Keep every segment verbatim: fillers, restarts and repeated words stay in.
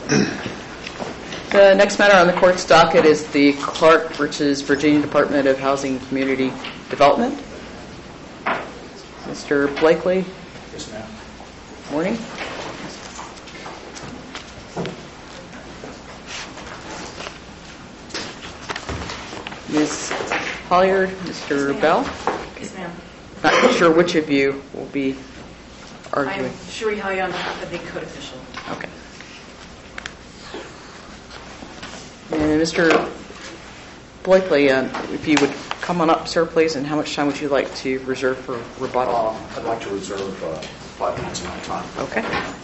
The next matter on the court's docket is the Clark versus Virginia Department of Housing and Community Development. Mister Blakely. Yes, ma'am. Morning. Miz Holliard, Mister Yes, Bell. Yes, ma'am. Not sure which of you will be arguing. I'm Sheree Holliard on behalf of the code official. Okay. And Mister Blakely, uh, if you would come on up, sir, please, and how much time would you like to reserve for rebuttal? Um, I'd like to reserve uh, five minutes of my time. Okay.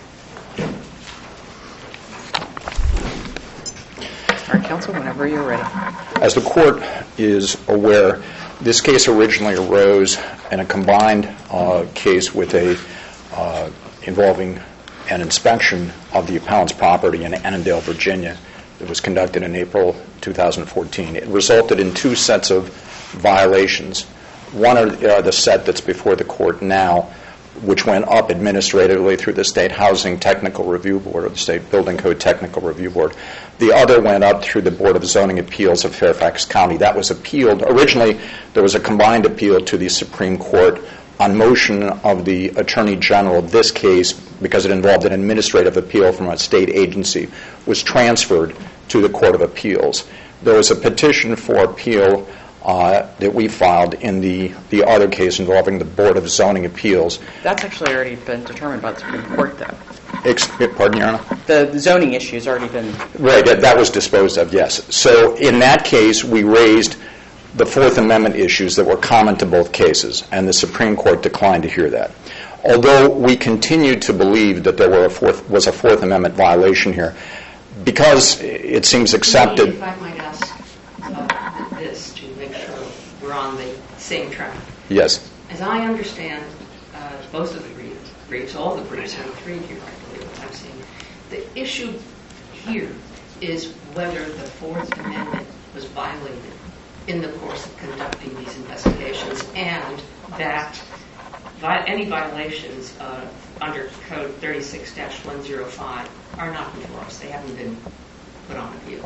All right, counsel, whenever you're ready. As the court is aware, this case originally arose in a combined uh, case with a uh, involving an inspection of the appellant's property in Annandale, Virginia. It was conducted in April two thousand fourteen. It resulted in two sets of violations. One are uh, the set that's before the court now, which went up administratively through the State Housing Technical Review Board or the State Building Code Technical Review Board. The other went up through the Board of Zoning Appeals of Fairfax County. That was appealed. Originally, there was a combined appeal to the Supreme Court on motion of the Attorney General. Of this case, because it involved an administrative appeal from a state agency, was transferred to the Court of Appeals. There was a petition for appeal uh, that we filed in the, the other case involving the Board of Zoning Appeals. That's actually already been determined by the Supreme Court, though. Ex- pardon, Your Honor? The zoning issue has already been... Right, that, that was disposed of, yes. So in that case, we raised the Fourth Amendment issues that were common to both cases, and the Supreme Court declined to hear that. Although we continued to believe that there were a fourth, was a Fourth Amendment violation here, because it seems accepted... If I might ask uh, this to make sure we're on the same track. Yes. As I understand uh, most of the briefs, briefs, all the briefs, and three here, I believe, what I'm seeing, the issue here is whether the Fourth Amendment was violated in the course of conducting these investigations, and that vi- any violations uh, under Code thirty-six dash one oh five are not before us. They haven't been put on appeal.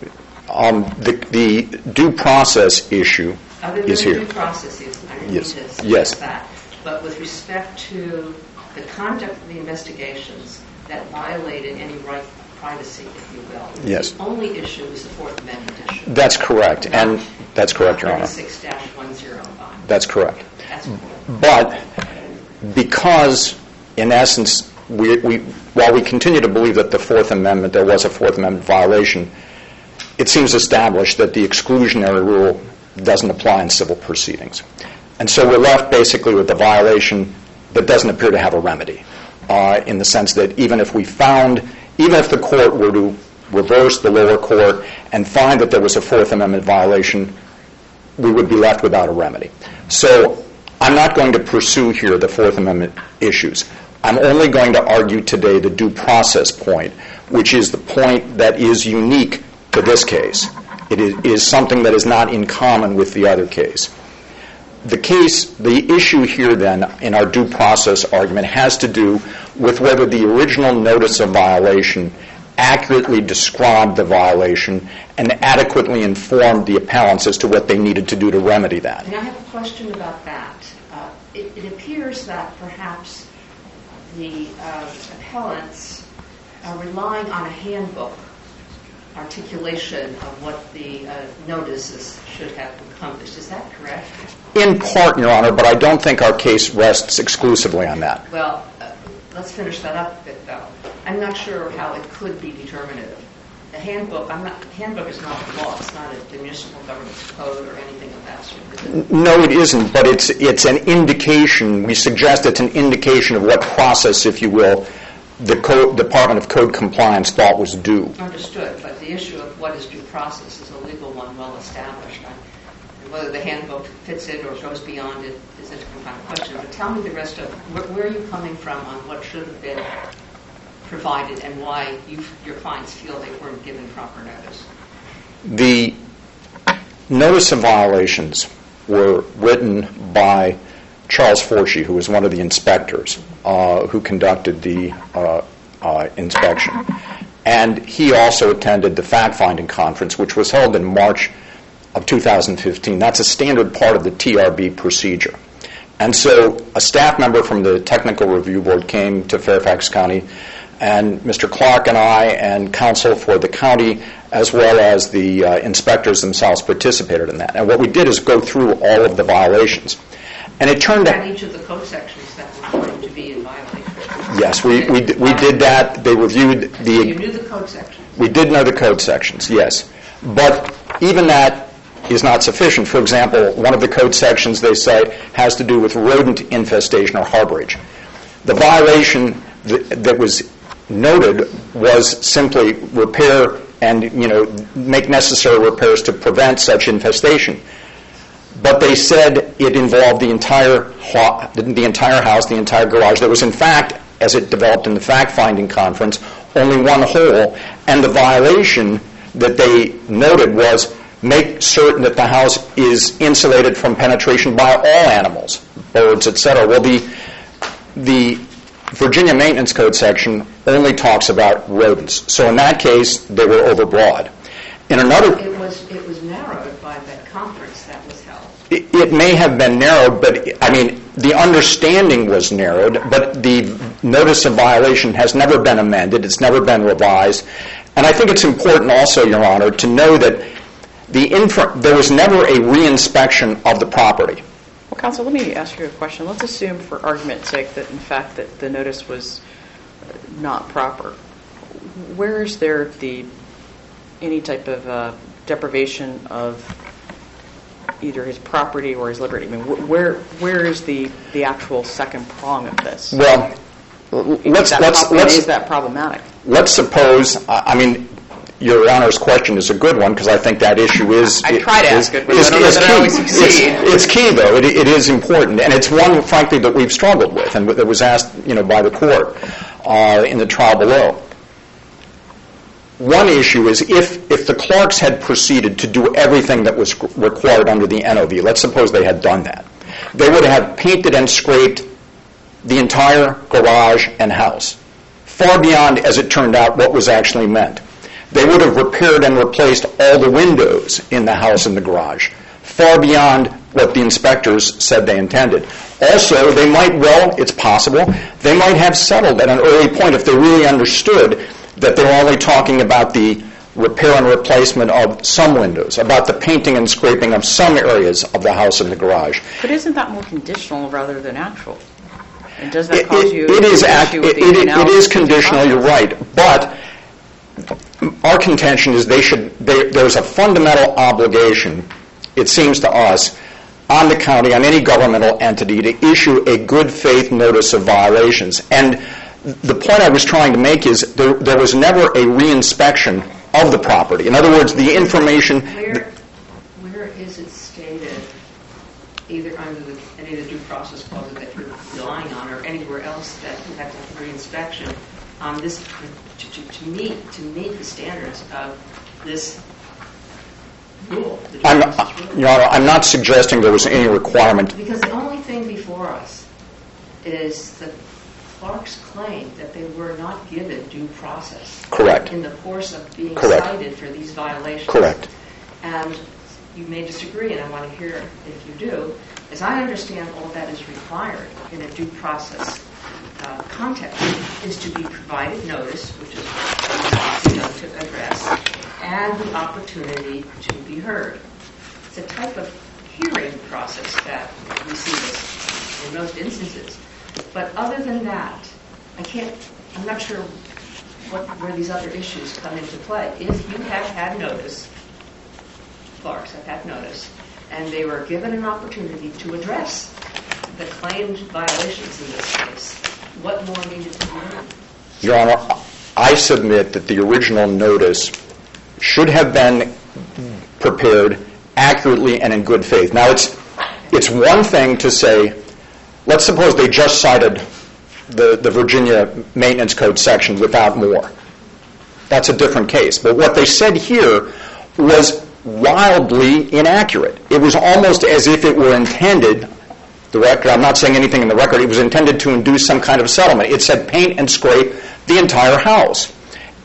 Um, the, the due process issue Other than is here. due processes, I didn't Yes. mean to Yes. suggest that. But with respect to the conduct of the investigations that violated any right to privacy, if you will, Yes. the only issue is the Fourth Amendment issue. That's correct, and that's correct, Your Honor. thirty-six dash one oh five. That's correct. That's correct. But because, in essence, we, we, while we continue to believe that the Fourth Amendment, there was a Fourth Amendment violation, it seems established that the exclusionary rule doesn't apply in civil proceedings. And so we're left basically with a violation that doesn't appear to have a remedy, uh, in the sense that even if we found, even if the court were to reverse the lower court and find that there was a Fourth Amendment violation, we would be left without a remedy. So I'm not going to pursue here the Fourth Amendment issues. I'm only going to argue today the due process point, which is the point that is unique to this case. It is, is something that is not in common with the other case. The case, the issue here then in our due process argument has to do with whether the original notice of violation accurately described the violation and adequately informed the appellants as to what they needed to do to remedy that. And I have a question about that. Uh, it, it appears that perhaps the uh, appellants are relying on a handbook articulation of what the uh, notices should have accomplished. Is that correct? In part, Your Honor, but I don't think our case rests exclusively on that. Well, uh, let's finish that up a bit, though. I'm not sure how it could be determinative. The handbook, I'm not, the handbook is not the law. It's not a municipal government's code or anything of that sort. Is it? No, it isn't, but it's it's an indication. We suggest it's an indication of what process, if you will, the Code, Department of Code Compliance thought was due. Understood, but the issue of what is due process is a legal one, well established. I, whether the handbook fits it or goes beyond it is a different kind of question. But tell me the rest of where, where are you coming from on what should have been provided and why you, your clients feel they weren't given proper notice. The notice of violations were written by Charles Forshee, who was one of the inspectors uh, who conducted the uh, uh, inspection. and he also attended the fact-finding conference, which was held in March of two thousand fifteen. That's a standard part of the T R B procedure. And so a staff member from the Technical Review Board came to Fairfax County, and Mister Clark and I and counsel for the county, as well as the uh, inspectors themselves, participated in that. And what we did is go through all of the violations. And it turned out... And each of the code sections that were going to be in violation. Yes, we, we, we did that. They reviewed the... So you knew the code sections. We did know the code sections, yes. But even that is not sufficient. For example, one of the code sections they cite has to do with rodent infestation or harborage. The violation that, that was noted was simply repair and, you know, make necessary repairs to prevent such infestation. But they said it involved the entire the entire house, the entire garage. There was, in fact, as it developed in the fact-finding conference, only one hole, and the violation that they noted was make certain that the house is insulated from penetration by all animals, birds, et cetera. Well, the the Virginia Maintenance Code section only talks about rodents. So in that case, they were overbroad. In another... It was, it was narrowed by that conference that was held. It, it may have been narrowed, but, I mean, the understanding was narrowed, but the notice of violation has never been amended. It's never been revised. And I think it's important also, Your Honor, to know that the infra- there was never a reinspection of the property. Well, counsel, let me ask you a question. Let's assume, for argument's sake, that in fact that the notice was not proper. Where is there the any type of uh, deprivation of either his property or his liberty? I mean, wh- where where is the, the actual second prong of this? Well, let's that let's prob- let's is that problematic? Let's suppose. I mean, Your Honor's question is a good one because I think that issue is. I try to is, ask it, but is, I don't know is that I key. always succeed. It's, it's key, though. It, it is important, and it's one, frankly, that we've struggled with, and that was asked, you know, by the court uh, in the trial below. One issue is if if the Clarks had proceeded to do everything that was required under the N O V. Let's suppose they had done that. They would have painted and scraped the entire garage and house, far beyond, as it turned out, what was actually meant. They would have repaired and replaced all the windows in the house and the garage, far beyond what the inspectors said they intended. Also, they might, well, it's possible, they might have settled at an early point if they really understood that they were only talking about the repair and replacement of some windows, about the painting and scraping of some areas of the house and the garage. But isn't that more conditional rather than actual? And does that It, cause it, you it, is, an act, issue it, with the it, it analysis is of the conditional, you're process? right, but our contention is they should. They, there's a fundamental obligation, it seems to us, on the county, on any governmental entity, to issue a good faith notice of violations. And the point I was trying to make is there, there was never a reinspection of the property. In other words, the information. Where, where is it stated, either under the, any of the due process clauses that you're relying on, or anywhere else that you have to have reinspection on this to, to, to meet to meet the standards of this rule? The due I'm, process rule? Your Honor, I'm not suggesting there was any requirement. Because the only thing before us is the Clark's claim that they were not given due process. Correct. In the course of being Correct. cited for these violations. Correct. And you may disagree, and I want to hear if you do. As I understand, all that is required in a due process uh, context is to be provided notice, which is what you know, to address, and the opportunity to be heard. It's a type of hearing process that we see this in most instances. But other than that, I can't, I'm not sure what, where these other issues come into play. If you have had notice, Clarks have had notice, and they were given an opportunity to address the claimed violations in this case, what more needed to be done? Your Honor, I submit that the original notice should have been prepared accurately and in good faith. Now, it's it's one thing to say, let's suppose they just cited the, the Virginia Maintenance Code section without more. That's a different case. But what they said here was wildly inaccurate. It was almost as if it were intended, the record, I'm not saying anything in the record, it was intended to induce some kind of settlement. It said paint and scrape the entire house.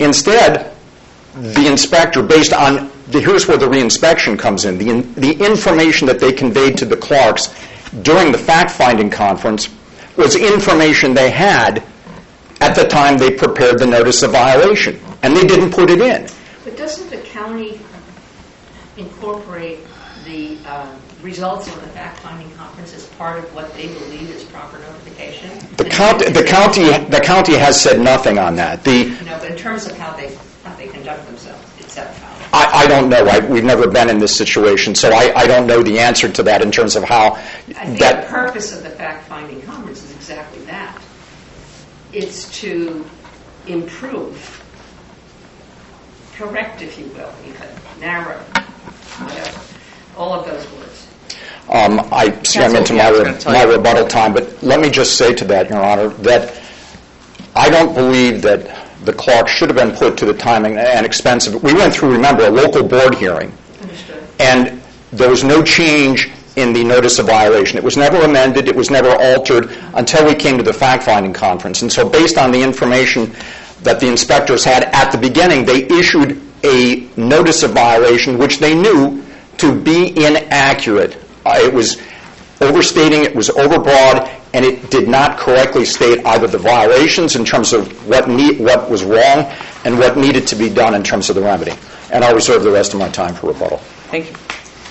Instead, the inspector, based on, the, here's where the reinspection comes in, the, in, the information that they conveyed to the Clarks during the fact-finding conference was information they had at the time they prepared the notice of violation, and they didn't put it in. But doesn't the county incorporate the uh, results of the fact-finding conference as part of what they believe is proper notification? The county, the county, the county has said nothing on that. The No, but in terms of how they how they conduct themselves, it's set how. I, I don't know. I, we've never been in this situation, so I, I don't know the answer to that in terms of how I think that. the purpose of the fact-finding conference is exactly that. It's to improve, correct, if you will, even narrow, whatever, all of those words. Um, I see I'm into my, re- my rebuttal time, but let me just say to that, Your Honor, that I don't believe that the Clark should have been put to the timing and expense of it. We went through, remember, a local board hearing, Understood. and there was no change in the notice of violation. It was never amended. It was never altered until we came to the fact-finding conference. And so based on the information that the inspectors had at the beginning, they issued a notice of violation which they knew to be inaccurate. Uh, it was overstating, it was overbroad, and it did not correctly state either the violations in terms of what need, what was wrong and what needed to be done in terms of the remedy. And I'll reserve the rest of my time for rebuttal. Thank you.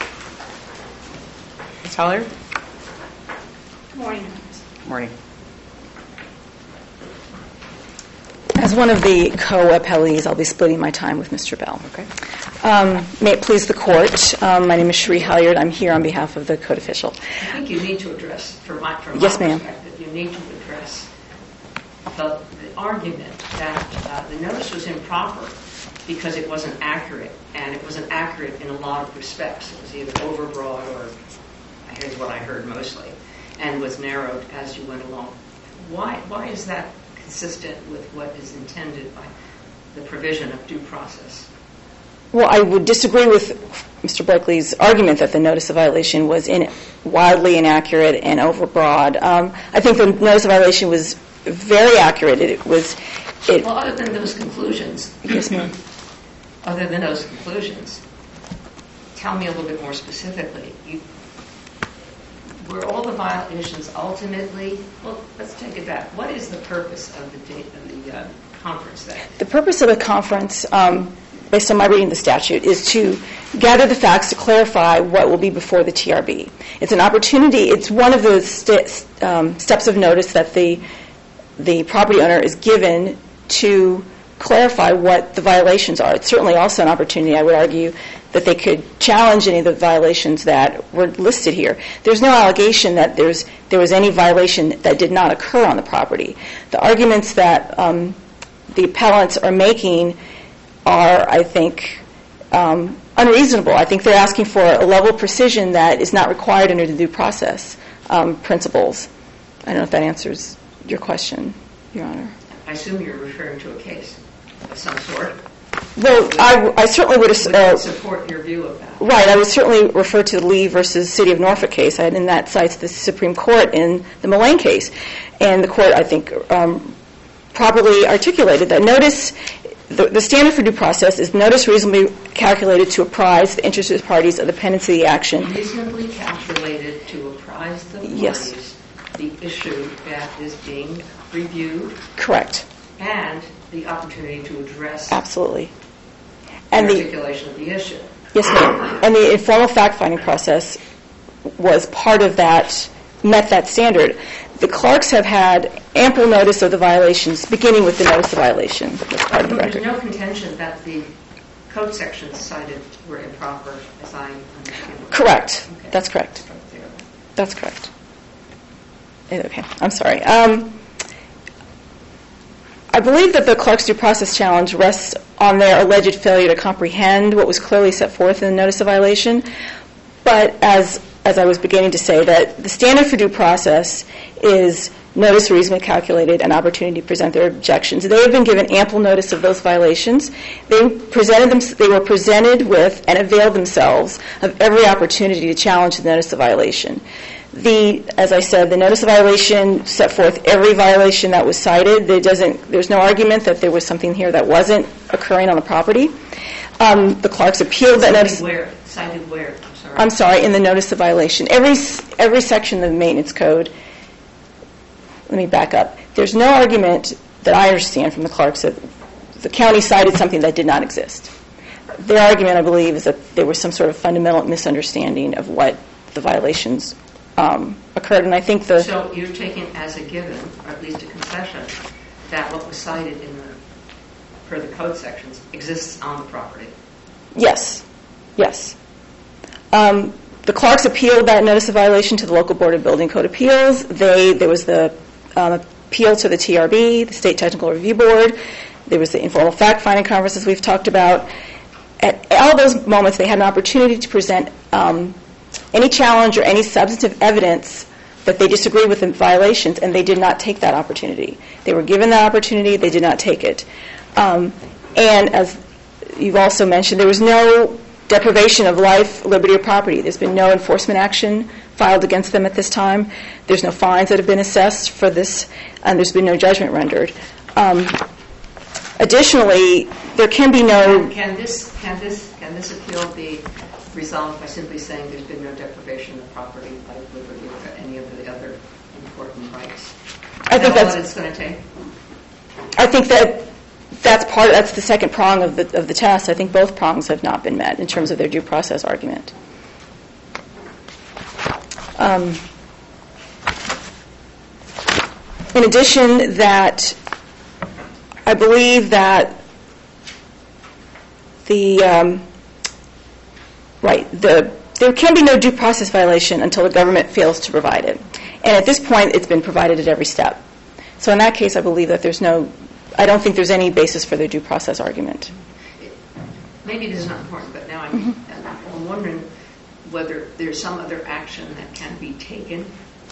Miz Hollier? Good morning. Good morning. As one of the co-appellees, I'll be splitting my time with Mister Bell. Okay. Um, may it please the Court, um, my name is Cherie Halyard. I'm here on behalf of the code official. I think you need to address, from my, from Yes, my ma'am. perspective, you need to address the, the argument that uh, the notice was improper because it wasn't accurate, and it wasn't accurate in a lot of respects. It was either overbroad or, here's what I heard mostly, and was narrowed as you went along. Why, why is that consistent with what is intended by the provision of due process? Well, I would disagree with Mister Blakely's argument that the notice of violation was in, wildly inaccurate and overbroad. Um, I think the notice of violation was very accurate. It, it was. It, Well, other than those conclusions, yes, ma'am. other than those conclusions, tell me a little bit more specifically. You, were all the violations ultimately? Well, let's take it back. What is the purpose of the date of the uh, conference then? The purpose of the conference, um, based on my reading of the statute, is to gather the facts to clarify what will be before the T R B. It's an opportunity. It's one of the st- um, steps of notice that the the property owner is given to clarify what the violations are. It's certainly also an opportunity, I would argue, that they could challenge any of the violations that were listed here. There's no allegation that there's there was any violation that did not occur on the property. The arguments that um, the appellants are making are, I think, um, unreasonable. I think they're asking for a level of precision that is not required under the due process um, principles. I don't know if that answers your question, Your Honor. I assume you're referring to a case of some sort. Well, I, I certainly would Would uh, support your view of that. right. I would certainly refer to the Lee versus City of Norfolk case, and that cites the Supreme Court in the Mullane case, and the court, I think, um, properly articulated that notice. The, the standard for due process is notice reasonably calculated to apprise the interested parties of the pendency of the action. Reasonably calculated to apprise the parties Yes. the issue that is being reviewed Correct. and the opportunity to address Absolutely. the And the articulation of the issue. yes, ma'am. And the informal fact-finding process was part of that, met that standard. The Clarks have had ample notice of the violations, beginning with the notice of violation. That's part of the There's record. no contention that the code sections cited were improper, as I understand it. Correct. Okay. That's correct. Start there. That's correct. Okay, I'm sorry. Um, I believe that the Clark's due process challenge rests on their alleged failure to comprehend what was clearly set forth in the notice of violation. But as as I was beginning to say, that the standard for due process is notice reasonably calculated and opportunity to present their objections. They have been given ample notice of those violations. They presented them. They were presented with and availed themselves of every opportunity to challenge the notice of violation. The, as I said, the notice of violation set forth every violation that was cited. There doesn't, there's no argument that there was something here that wasn't occurring on the property. Um, the Clarks appealed that notice. Where? Cited where? I'm sorry. I'm sorry, in the notice of violation. Every every section of the maintenance code. Let me back up. There's no argument that I understand from the Clarks that the county cited something that did not exist. Their argument, I believe, is that there was some sort of fundamental misunderstanding of what the violations um, occurred, and I think the. So you're taking as a given, or at least a concession, that what was cited in the per the code sections exists on the property. Yes, yes. Um, the Clarks appealed that notice of violation to the local board of building code appeals. They there was the um, appeal to the T R B, the State Technical Review Board. There was the informal fact-finding conferences we've talked about. At all those moments, they had an opportunity to present um, any challenge or any substantive evidence that they disagree with the violations, and they did not take that opportunity. They were given that opportunity. They did not take it. Um, and as you've also mentioned, there was no deprivation of life, liberty, or property. There's been no enforcement action filed against them at this time. There's no fines that have been assessed for this, and there's been no judgment rendered. Um, additionally, there can be no... Can, can this can this can this appeal be resolved by simply saying there's been no deprivation of property, life, liberty, or any of the other important rights? I think Is that that's what it's going to take? I think that that's part. That's the second prong of the of the test. I think both prongs have not been met in terms of their due process argument. Um, in addition, that I believe that the um, right the there can be no due process violation until the government fails to provide it, and at this point, it's been provided at every step. So in that case, I believe that there's no. I don't think there's any basis for their due process argument. Maybe this is not important, but now I'm, mm-hmm. I'm wondering whether there's some other action that can be taken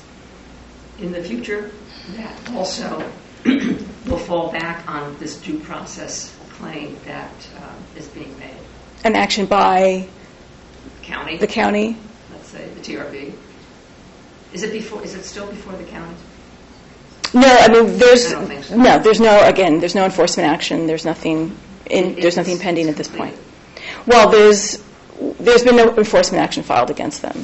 in the future that also will fall back on this due process claim that um, is being made. An action by county, the county, let's say the T R B. Is it before? Is it still before the county? No, I mean there's I don't think so. no, there's no again, there's no enforcement action. There's nothing in, It- there's nothing it's pending at this completed. point. Well, there's there's been no enforcement action filed against them.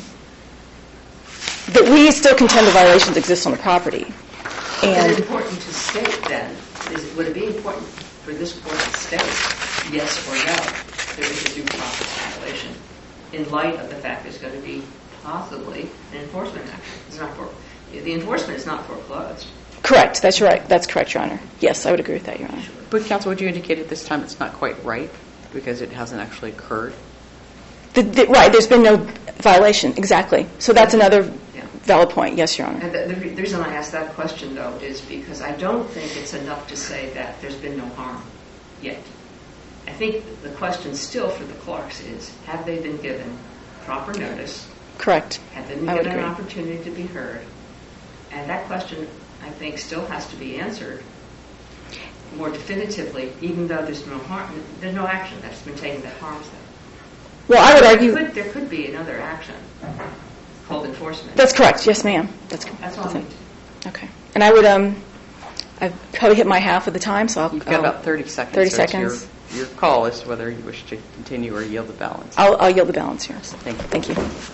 But we still contend the violations exist on the property. Is it And important to state then? Is it, would it be important for this court to state yes or no there is a due process violation in light of the fact there's going to be possibly an enforcement action? It's not for the enforcement is not foreclosed. correct, that's right. That's correct, Your Honor. Yes, I would agree with that, Your Honor. But, counsel, would you indicate at this time it's not quite right because it hasn't actually occurred? The, the, right, there's been no violation, exactly. So that's another Yeah. valid point. Yes, Your Honor. And the, the, re- the reason I ask that question, though, is because I don't think it's enough to say that there's been no harm yet. I think the question still for the Clarks is, have they been given proper notice? Correct. Have they been I would given an agree. opportunity to be heard? And that question, I think, still has to be answered more definitively, even though there's no harm, there's no action that's been taken that harms them. Well, I would There argue could, there could be another action called enforcement. that's correct. Yes, ma'am. That's That's all I that's it. need. Okay. And I would, um, I've probably hit my half of the time, so I'll... You've got I'll- about thirty seconds. thirty so it's seconds. Your, your call as to whether you wish to continue or yield the balance. I'll, I'll yield the balance here. Thank you. Thank you.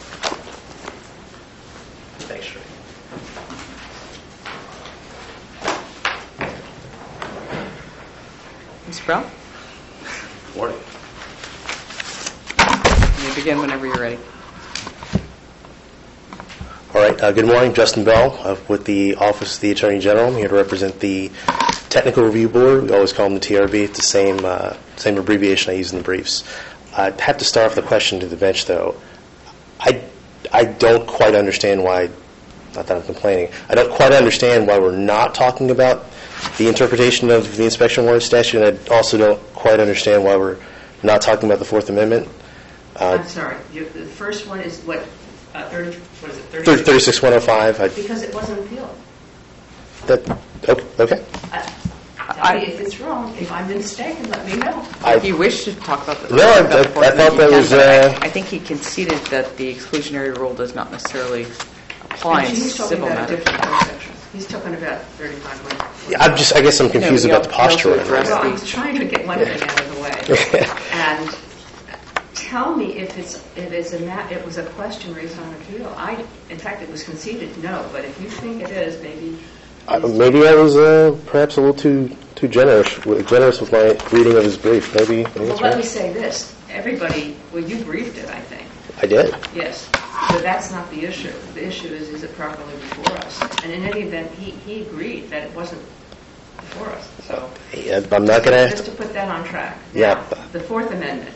Thanks, Ray. Mister Brown, Morning. you may begin whenever you're ready. All right. Uh, good morning, Justin Bell uh, with the Office of the Attorney General. I'm here to represent the Technical Review Board. We always call them the T R B. It's the same uh, same abbreviation I use in the briefs. I have to start with a question to the bench, though. I I don't quite understand why. Not that I'm complaining. I don't quite understand why we're not talking about the interpretation of the inspection warrant statute, and I also don't quite understand why we're not talking about the Fourth Amendment. Uh, I'm sorry. You, the first one is what? Uh, thirty. What is it? thirty, thirty-six one oh five. I, Because it wasn't appealed. that okay. okay. Uh, tell I- me if it's wrong. If I'm mistaken, let me know. I- If you wish to talk about the... No, I- about the I- Fourth I thought Amendment, that you was, can, but uh, I I think he conceded that the exclusionary rule does not necessarily apply in He's talking civil about a matters. different code section. He's talking about thirty-five hundred. Yeah, I'm just, I guess I'm confused No, about the we also posture. addressed Well, the- I'm trying to get one thing out of the way. And tell me if it's, if it's a, ma- it was a question raised on appeal. I, in fact, it was conceded no, but if you think it is, maybe. Uh, maybe I was uh, perhaps a little too too generous generous with my reading of his brief. Maybe, maybe Well, that's let me right. say this. Everybody, well, you briefed it, I think. I did. Yes, but that's not the issue. The issue is, is it properly before us? And in any event, he, he agreed that it wasn't before us, so. Yeah, I'm not going Just to. to put that on track. Yeah. Now, the Fourth Amendment,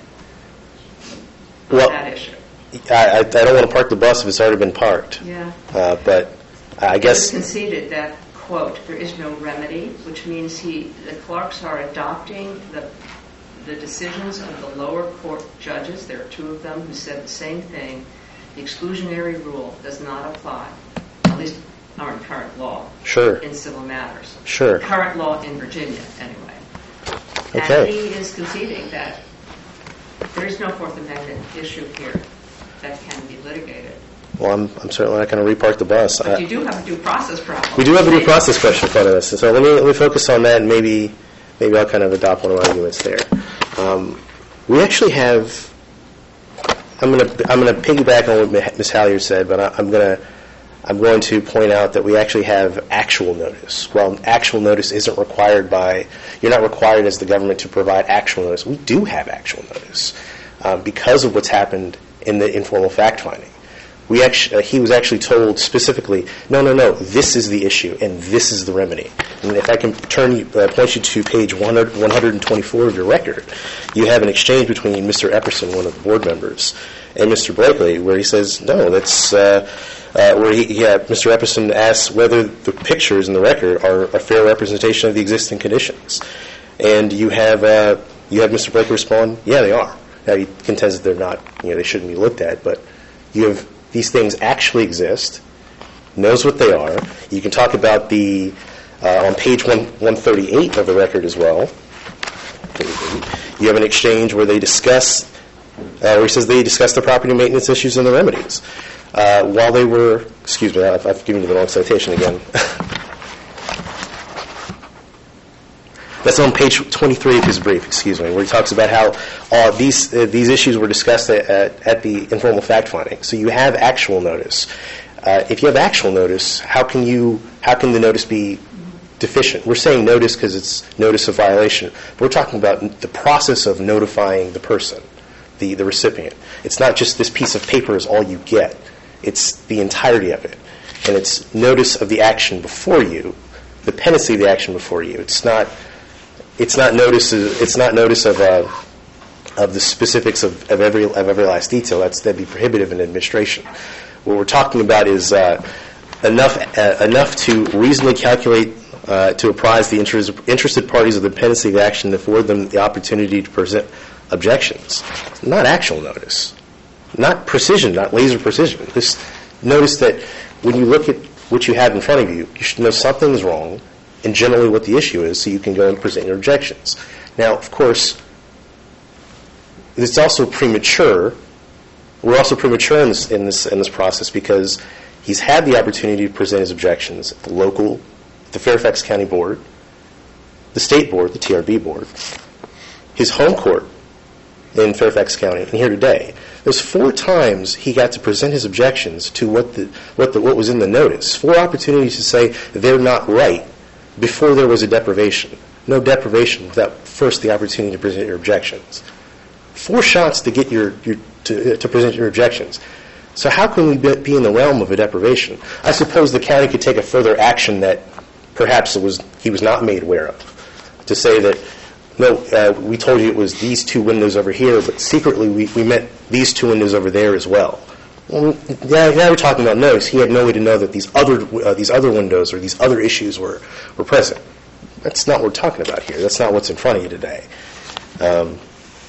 on Well, that issue. I, I I don't want to park the bus if it's already been parked. Yeah. Uh, but I It was guess conceded that, quote, there is no remedy, which means he, the Clarks are adopting the the decisions of the lower court judges. There are two of them who said the same thing. The exclusionary rule does not apply, at least our current law, sure, in civil matters. sure. Current law in Virginia, anyway. Okay. And he is conceding that there is no Fourth Amendment issue here that can be litigated. Well, I'm I'm certainly not going to repark the bus. But I- you do have a due process problem. We do have a due process question in front of us, and so let me let me focus on that, and maybe maybe I'll kind of adopt one of my arguments there. Um, we actually have. I'm going to I'm going to piggyback on what Miz Halyard said, but I, I'm going to I'm going to point out that we actually have actual notice. Well, actual notice isn't required by you're not required as the government to provide actual notice. We do have actual notice um, because of what's happened in the informal fact finding. We actually, uh, he was actually told specifically, no, no, no, this is the issue and this is the remedy. And if I can turn you, uh, point you to page one hundred twenty-four of your record, you have an exchange between Mister Epperson, one of the board members, and Mister Blakely, where he says, no, that's uh, uh, where he, yeah, Mister Epperson asks whether the pictures in the record are a fair representation of the existing conditions, and you have uh, you have Mister Blakely respond, yeah, they are. Now he contends that they're not, you know, they shouldn't be looked at, but you have these things actually exist, knows what they are. You can talk about the, uh, on page one, one thirty-eight of the record as well. You have an exchange where they discuss, uh, where he says they discuss the property maintenance issues and the remedies. Uh, while they were, excuse me, I've, I've given you the wrong citation again. That's on page twenty-three of his brief, excuse me, where he talks about how uh, these uh, these issues were discussed at, at, at the informal fact finding. So you have actual notice. Uh, if you have actual notice, how can you how can the notice be deficient? We're saying notice because it's notice of violation, but we're talking about the process of notifying the person, the the recipient. It's not just this piece of paper is all you get. It's the entirety of it, and it's notice of the action before you, the pendency of the action before you. It's not. It's not notice. It's not notice of uh, of the specifics of, of every of every last detail. That's that'd be prohibitive in administration. What we're talking about is uh, enough uh, enough to reasonably calculate uh, to apprise the interest, interested parties of the pendency of action to afford them the opportunity to present objections. Not actual notice, not precision, not laser precision. This notice that when you look at what you have in front of you, you should know something's wrong. And generally what the issue is, so you can go and present your objections. Now, of course, it's also premature. We're also premature in this, in this in this process because he's had the opportunity to present his objections at the local, the Fairfax County Board, the state board, the T R B board, his home court in Fairfax County, and here today. There's four times he got to present his objections to what the what the what was in the notice. Four opportunities to say they're not right. Before there was a deprivation. No deprivation without first the opportunity to present your objections. Four shots to get your, your to, to present your objections. So how can we be in the realm of a deprivation? I suppose the county could take a further action that perhaps it was he was not made aware of. To say that, no, uh, we told you it was these two windows over here, but secretly we, we meant these two windows over there as well. Well, now, now we're talking about notice. He had no way to know that these other uh, these other windows or these other issues were, were present. That's not what we're talking about here. That's not what's in front of you today. Um,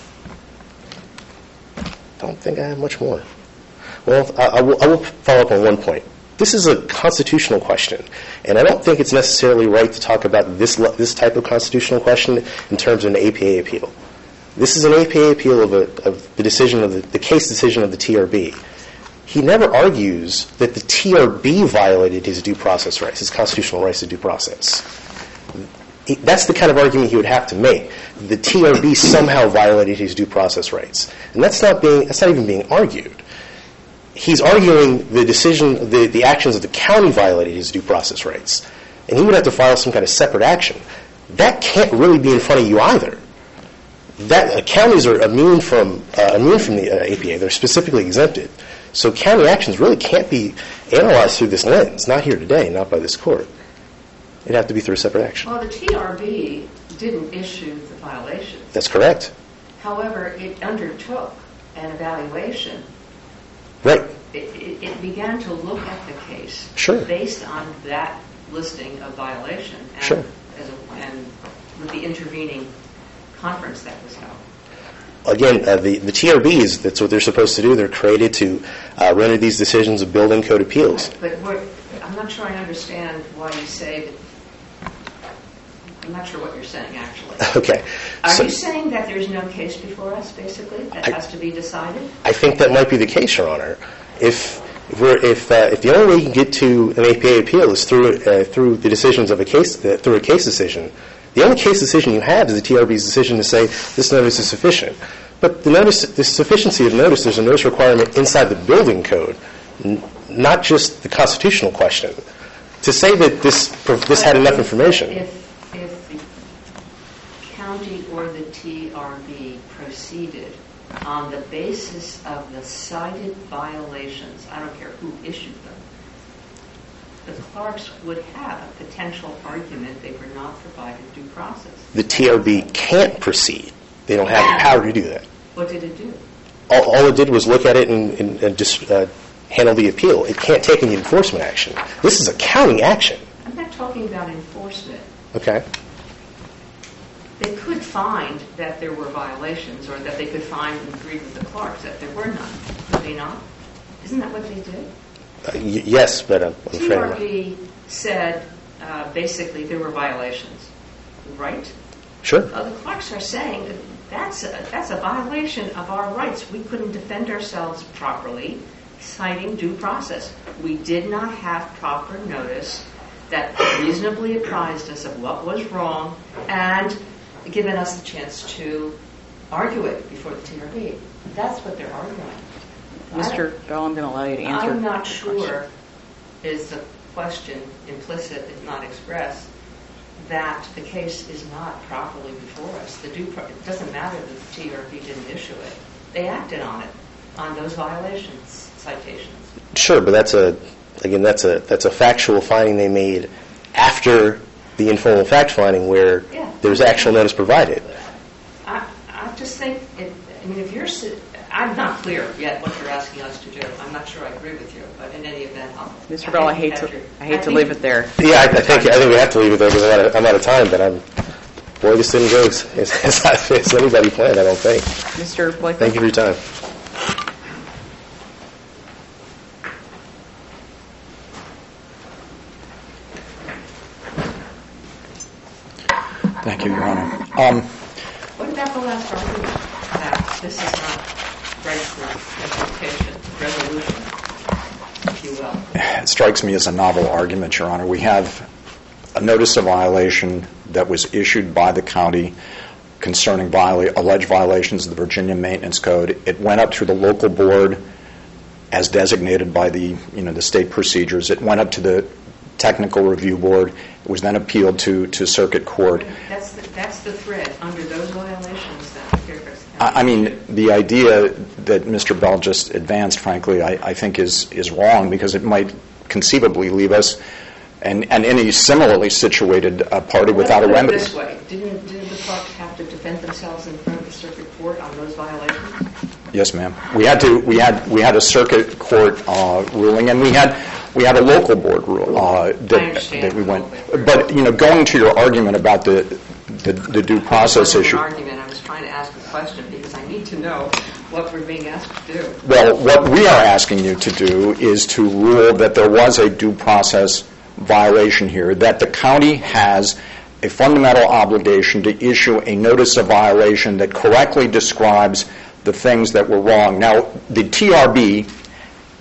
don't think I have much more. Well, I, I, will, I will follow up on one point. This is a constitutional question, and I don't think it's necessarily right to talk about this this type of constitutional question in terms of an A P A appeal. This is an A P A appeal of, a, of the decision of the, the case decision of the T R B. he never argues that the T R B violated his due process rights, his constitutional rights to due process. He, that's the kind of argument he would have to make. The T R B somehow violated his due process rights. And that's not being, that's not even being argued. He's arguing the decision, the, the actions of the county violated his due process rights. And he would have to file some kind of separate action. That can't really be in front of you either. That uh, counties are immune from uh, immune from the uh, A P A. They're specifically exempted. So county actions really can't be analyzed through this lens. Not here today, not by this court. It'd have to be through a separate action. Well, the T R B didn't issue the violation. That's correct. However, it undertook an evaluation. Right. It, it, it began to look at the case Sure. based on that listing of violation and, Sure. as a, and with the intervening conference that was held. Again, uh, the, the T R Bs, that's what they're supposed to do. They're created to uh, render these decisions of building code appeals. Right. But what, I'm not sure I understand why you say that. I'm not sure what you're saying, actually. Okay. Are So you saying that there's no case before us, basically, that I- has to be decided? I think that might be the case, Your Honor. If if, we're, if, uh, if the only way you can get to an A P A appeal is through uh, through the decisions of a case uh, through a case decision, the only case decision you have is the T R B's decision to say this notice is sufficient. But the notice, the sufficiency of notice, there's a notice requirement inside the building code, n- not just the constitutional question. To say that this this had enough If- information. If, if the county or the T R B proceeded on the basis of the cited violations, I don't care who issued them, the clerks would have a potential argument they were not provided due process. The T R B can't proceed. They don't have the power to do that. What did it do? All, all it did was look at it and, and, and just uh, handle the appeal. It can't take any enforcement action. This is a county action. I'm not talking about enforcement. Okay. They could find that there were violations, or that they could find and agree with the clerks that there were none. Could they not? Isn't that what they did? Uh, y- yes, but I'm, I'm afraid I'm not. T R B said uh, basically there were violations, right? Sure. Uh, the clerks are saying that that's a, that's a violation of our rights. We couldn't defend ourselves properly, citing due process. We did not have proper notice that reasonably apprised us of what was wrong and given us the chance to argue it before the T R B. That's what they're arguing. Mister Bell, I'm going to allow you to answer. I'm not the sure question. is the question implicit, if not expressed, that the case is not properly before us. The due pro- it doesn't matter that the T R B didn't issue it. They acted on it, on those violations, citations. Sure, but that's a again that's a that's a factual finding they made after the informal fact finding where Yeah. there's actual notice provided. I, I just think, it, I mean, if you're, si- I'm not clear yet what you're asking us to do. I'm not sure I agree with you, but in any event, I'll. Mister Bell, I hate think to you have I hate to think- leave it there. Yeah, I, I think I think we have to leave it there because I'm out of, I'm out of time. But I'm boy, this didn't go as, as, as, as anybody planned. I don't think. Mister Blakely? Thank you for your time. Thank you, Your Honor. Um, What about the last argument that this is not right for implementation, resolution, if you will? It strikes me as a novel argument, Your Honor. We have a notice of violation that was issued by the county concerning viola- alleged violations of the Virginia Maintenance Code. It went up through the local board as designated by the, you know, the state procedures. It went up to the technical review board. It was then appealed to, to circuit court. That's the, that's the thread under those violations that Fairfax County. I I mean, the idea that Mister Bell just advanced, frankly, I, I think is, is wrong because it might conceivably leave us and, and any similarly situated uh, party Let's without a put it remedy. this way, didn't, didn't the clerks have to defend themselves in front of the circuit court on those violations? Yes, ma'am. We had to. We had. We had a circuit court uh, ruling, and we had. We had a local board rule uh, that, understand. that we went. But you know, going to your argument about the the, the due process It wasn't issue. an argument. I was trying to ask a question because I need to know what we're being asked to do. Well, what we are asking you to do is to rule that there was a due process violation here, that the county has a fundamental obligation to issue a notice of violation that correctly describes the things that were wrong. Now, the T R B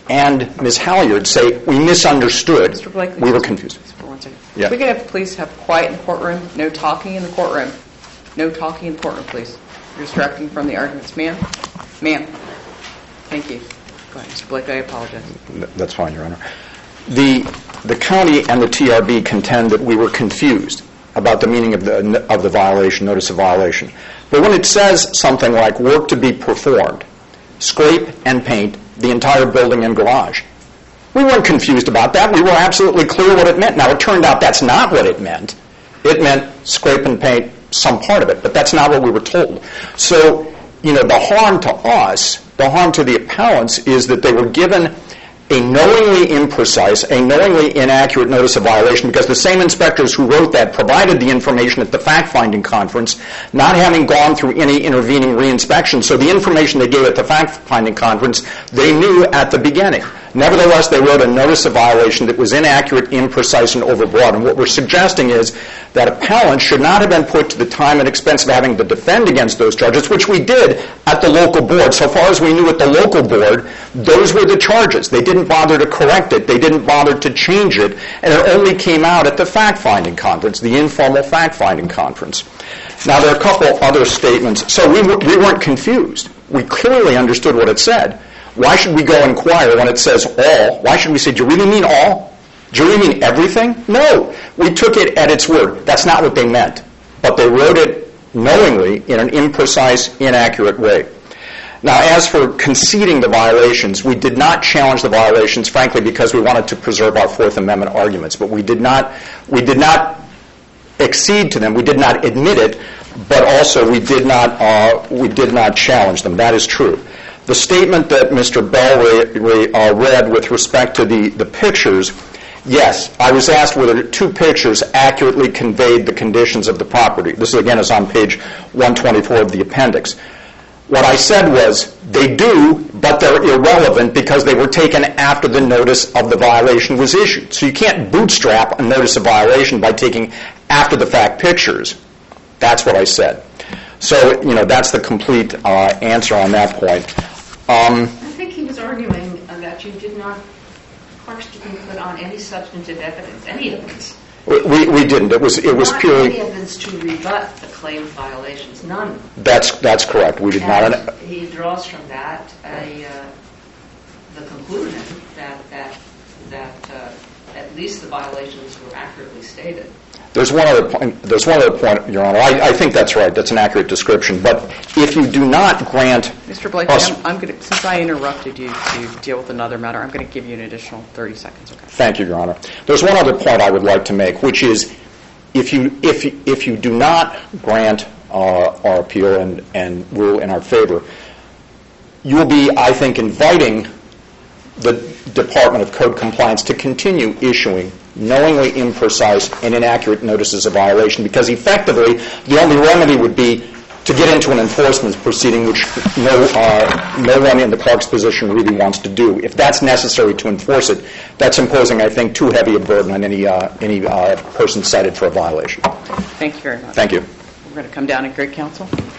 and Miz Halyard say, we misunderstood, Mister Blakely, we were confused. For one second. Yeah. We could have, please have quiet in the courtroom, no talking in the courtroom. No talking in the courtroom, please. You're distracting from the arguments. Ma'am? Ma'am? Thank you. Go ahead, Mister Blakely, I apologize. That's fine, Your Honor. The, the county and the T R B contend that we were confused about the meaning of the, of the violation, notice of violation. But when it says something like work to be performed, scrape and paint the entire building and garage, we weren't confused about that. We were absolutely clear what it meant. Now, it turned out that's not what it meant. It meant scrape and paint some part of it, but that's not what we were told. So, you know, the harm to us, the harm to the appellants, is that they were given a knowingly imprecise, a knowingly inaccurate notice of violation because the same inspectors who wrote that provided the information at the fact-finding conference, not having gone through any intervening reinspection. So the information they gave at the fact-finding conference, they knew at the beginning. Nevertheless, they wrote a notice of violation that was inaccurate, imprecise, and overbroad. And what we're suggesting is that appellants should not have been put to the time and expense of having to defend against those charges, which we did at the local board. So far as we knew at the local board, those were the charges. They didn't bother to correct it. They didn't bother to change it. And it only came out at the fact-finding conference, the informal fact-finding conference. Now, there are a couple other statements. So we, w- we weren't confused. We clearly understood what it said. Why should we go inquire when it says all? Why should we say, do you really mean all? Do you really mean everything? No. We took it at its word. That's not what they meant. But they wrote it knowingly in an imprecise, inaccurate way. Now, as for conceding the violations, we did not challenge the violations, frankly, because we wanted to preserve our Fourth Amendment arguments. But we did not, we did not accede to them. We did not admit it, but also we did not, uh, we did not challenge them. That is true. The statement that Mister Bell re- re- uh, read with respect to the, the pictures, yes, I was asked whether two pictures accurately conveyed the conditions of the property. This, again, is on page one twenty-four of the appendix. What I said was, they do, but they're irrelevant because they were taken after the notice of the violation was issued. So you can't bootstrap a notice of violation by taking after-the-fact pictures. That's what I said. So, you know, that's the complete uh, answer on that point. Um, I think he was arguing that you did not, Parks didn't put on any substantive evidence, any evidence. we, we didn't. It was it was not purely. any evidence to rebut the claimed violations. None. That's that's correct. We did and not. He draws from that a uh, the conclusion that that that uh, at least the violations were accurately stated. There's one other point. There's one other point, Your Honor. I, I think that's right. That's an accurate description. But if you do not grant, Mister Blakely, us, I'm, I'm going to, since I interrupted you to deal with another matter, I'm going to give you an additional thirty seconds. Okay. Thank you, Your Honor. There's one other point I would like to make, which is, if you if you, if you do not grant uh, our appeal and and rule in our favor, you will be, I think, inviting the Department of Code Compliance to continue issuing knowingly imprecise and inaccurate notices of violation, because effectively the only remedy would be to get into an enforcement proceeding, which no uh, no one in the clerk's position really wants to do. If that's necessary to enforce it, that's imposing, I think, too heavy a burden on any uh, any uh, person cited for a violation. Thank you very much. Thank you. We're going to come down and great counsel.